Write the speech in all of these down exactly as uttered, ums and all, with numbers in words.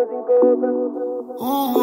Uh,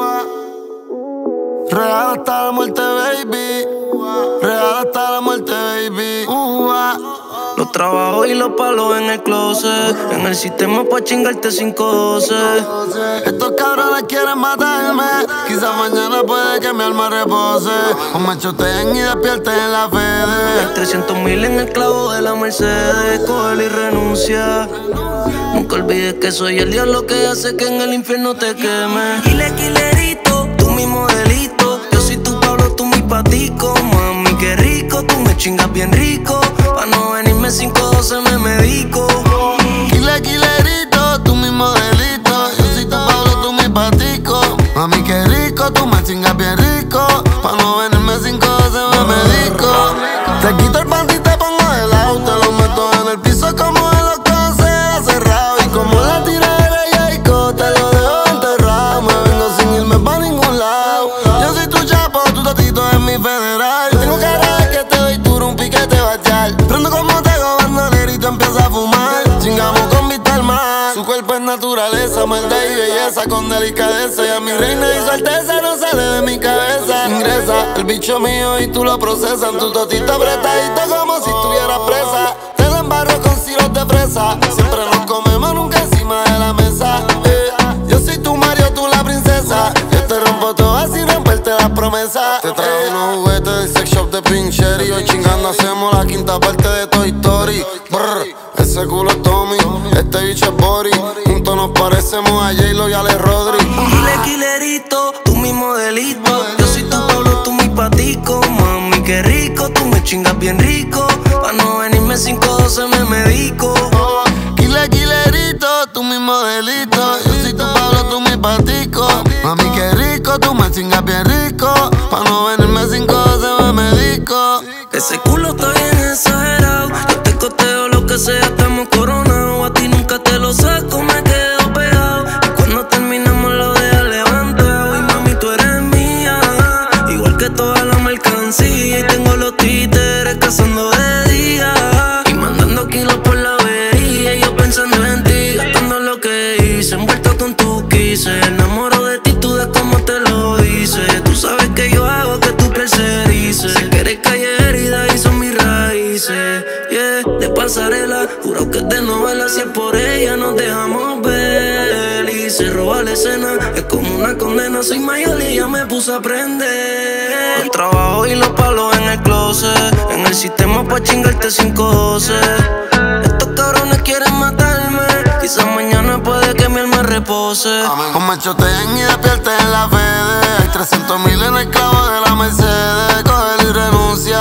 Real hasta la muerte, baby. Real hasta la muerte, baby. Uh, Los trabajos y los palos en el closet. En el sistema pa' chingarte cinco doce. Estos cabrones quieren matarme. Quizás mañana puede que mi alma repose. O me choteen y despierten en la Fede. trescientos mil en el clavo de la Mercedes. Cógelo y renuncia. Nunca olvides que soy el diablo que hace que en el infierno te queme. Kile, kilerito, tú mi modelito. Yo soy tu Pablo, tú mi patico. Mami, qué rico, tú me chingas bien rico. Pa' no venirme cinco doce me medico. Kile, kilerito, tú mi modelito. Yo soy tu Pablo, tú mi patico. Mami, qué rico, tú me chingas bien rico. Pa' no venirme cinco doce me medico. Te quito el panty y te pongo de lado. Te lo meto en el piso como en los cosas cerrado. Y como la tiradera de Jayco, te lo dejo enterrado. Me vengo sin irme pa' ningún lado. Yo soy tu chapo, tu tatito es mi federal. Tengo cara de que te doy duro, un piquete bachal. Prendo como tego, bandolerito empieza a fumar. Chingamos con vista al mar. Su cuerpo es naturaleza, maldad y belleza con delicadeza. Y a mi reina y su alteza no sale de mi cabeza. Ingresa el bicho mío y tú lo procesas. Tu totito apretadito como si estuvieras presa. Te lo embarro con sirope de fresa. Siempre nos comemos, nunca encima de la mesa. eh. Yo soy tu Mario, tú la princesa. Yo te rompo todo sin romperte las promesas. Te traigo unos juguetes del sex shop de Pink Cherry. Hoy chingando hacemos la quinta parte de Toy Story. Brr, ese culo es Tommy, este bicho es Bori. Juntos nos parecemos a J-Lo y Ale Rodri. Kile, kilerito, tú mi modelito. Yo soy tu Pablo, tú mi patico. Mami, qué rico, tú me chingas bien rico. Pa' no venirme cinco doce me medico. Kile, kilerito, tú mi modelito. Yo soy tu Pablo, tú mi patico. Mami, qué rico, tú me chingas bien rico. Pa' no venirme cinco doce me medico. Ese culo está bien exagerado. Yo te costeo lo que sea, estamos coronados. A ti nunca te lo saco, me quedo pegado. Y cuando terminamos lo dejas levantado. Y mami, tú eres mía, igual que toda la mercancía. Y tengo los títeres cazando de día y mandando kilos por la avería. Y yo pensando en ti, gastando lo que hice, envuelto con tu quise. Enamoro de ti, tú de cómo te lo dices. Tú sabes que yo hago que tu piel se erice. Sé que eres calle herida y son mis raíces. Yeah, de pasarela, juro que es de novela. Si es por ella nos dejamos ver. Y se roba la escena, es como una condena. Soy mayor y ya me puse a aprender. Los trabajos y los palos en el closet. En el sistema pa' chingarte cinco doce. Estos cabrones quieren matarme. Quizás mañana puede que mi alma repose. O me choteen y despierten en la Fede. Hay trescientos mil en el clavo de la Mercedes. Cógelo y renuncia.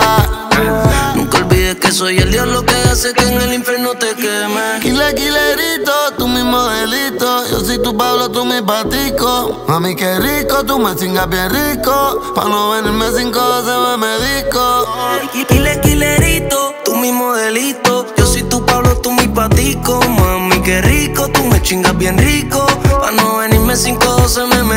Nunca olvides que soy el diablo que hace que en el infierno te queme. Kile, kilerito, tú mi modelito. Yo soy tu Pablo, tú mi patico. Mami, qué rico, tú me chingas bien rico. Pa' no venirme cinco doce me medico. Kile, kilerito, tú mi modelito. Yo soy tu Pablo, tú mi patico. Mami, qué rico, tú me chingas bien rico. Pa' no venirme cinco doce me medico.